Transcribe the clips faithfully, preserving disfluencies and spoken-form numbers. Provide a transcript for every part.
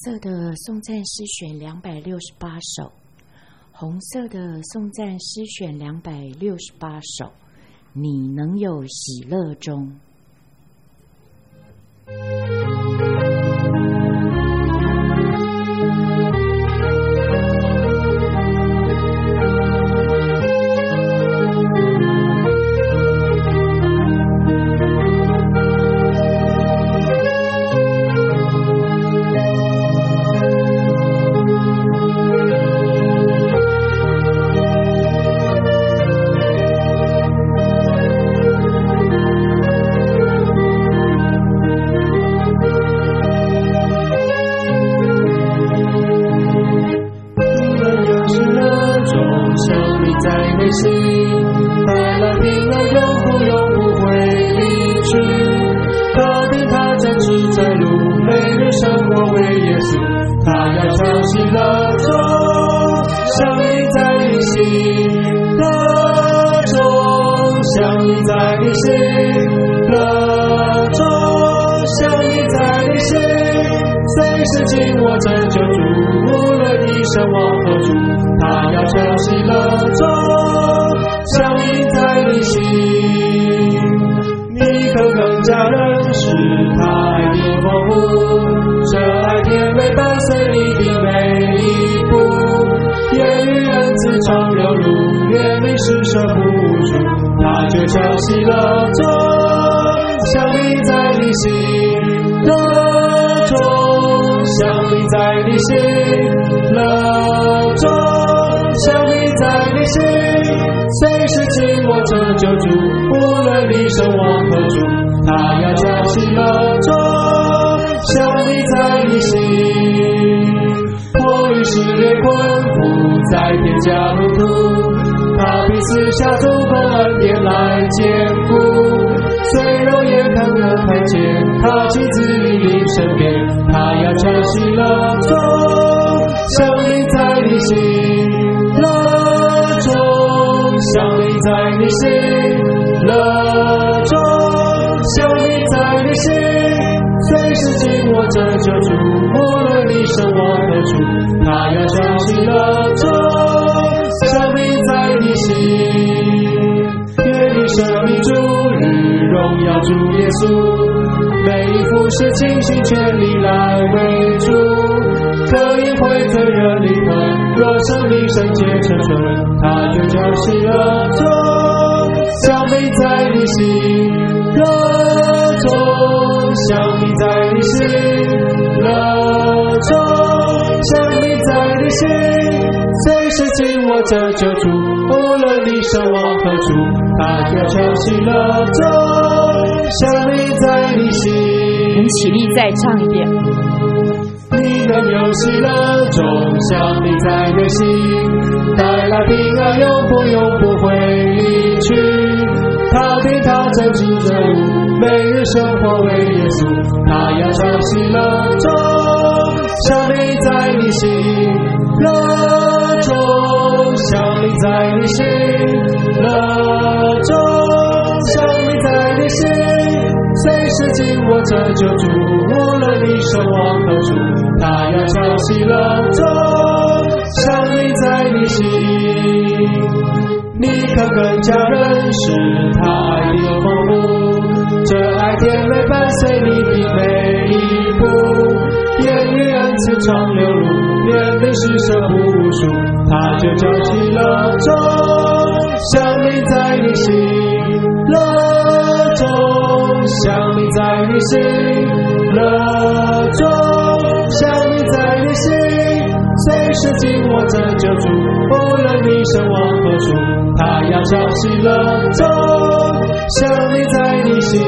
色的颂赞诗选两百六十八首，红色的颂赞诗选两百六十八首，你能有喜乐中。 起立再唱一遍。 你能有喜乐中，想你在内心，带来平安，永不永不会离去。他对他真知真悟，每日生活为耶稣。他要唱喜乐中，想你在你心乐中，想你在你心乐中，想你在你心。随时紧握着救主，无论你生往何处，他要唱喜乐中，想你在你心。你可更加认识他爱的丰富，这爱甜美伴随你的每一步，言语恩赐长流露，怜悯施舍不无数，他就叫喜乐中，想你在你心乐中，想你在你心乐中，想你在你心，随时紧握着救主，无论你身往何处，他要唱喜乐中，想你在你心。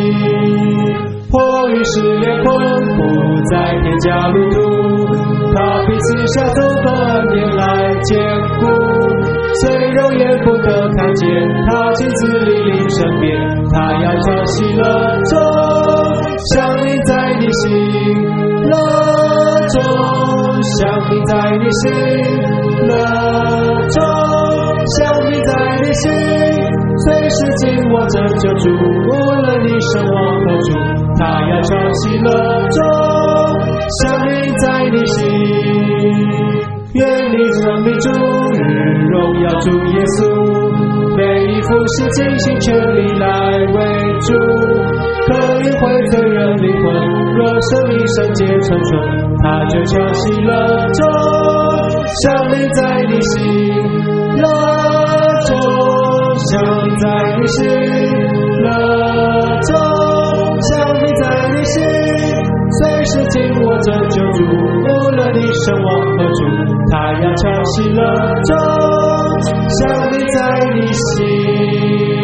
迫于试炼困苦，在天涯路途，他彼此下走和恩典来坚固，虽肉眼不得看见，他亲自莅临身边，他要唱喜乐中，想你在你心乐中，想你在你心乐中，想你在你心，随时紧握着救主，无论你身往何处，他要唱喜乐中，想你在你耀主耶稣。每一服侍尽心全力来为主，可以回罪人灵魂。若生命圣洁纯纯，他就敲熄了钟，降临在你心了钟，降临在你心了钟，降临在你心，随时紧握着救主，无论你身往何处，他要敲熄了钟，降临在你心。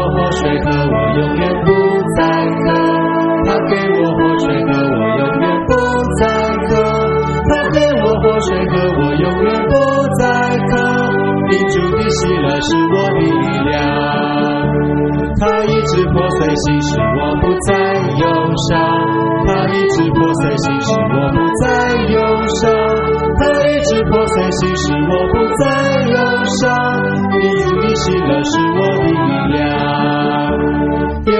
水和我永远不再渴，他给我活水和我永远不水和我永远不再渴，因主的喜乐是我的力量。他医治破碎心，使我不再忧伤。他医治破碎心，使我不再忧伤。他医治破碎心，使我不再忧伤。因主的喜乐是我的力量。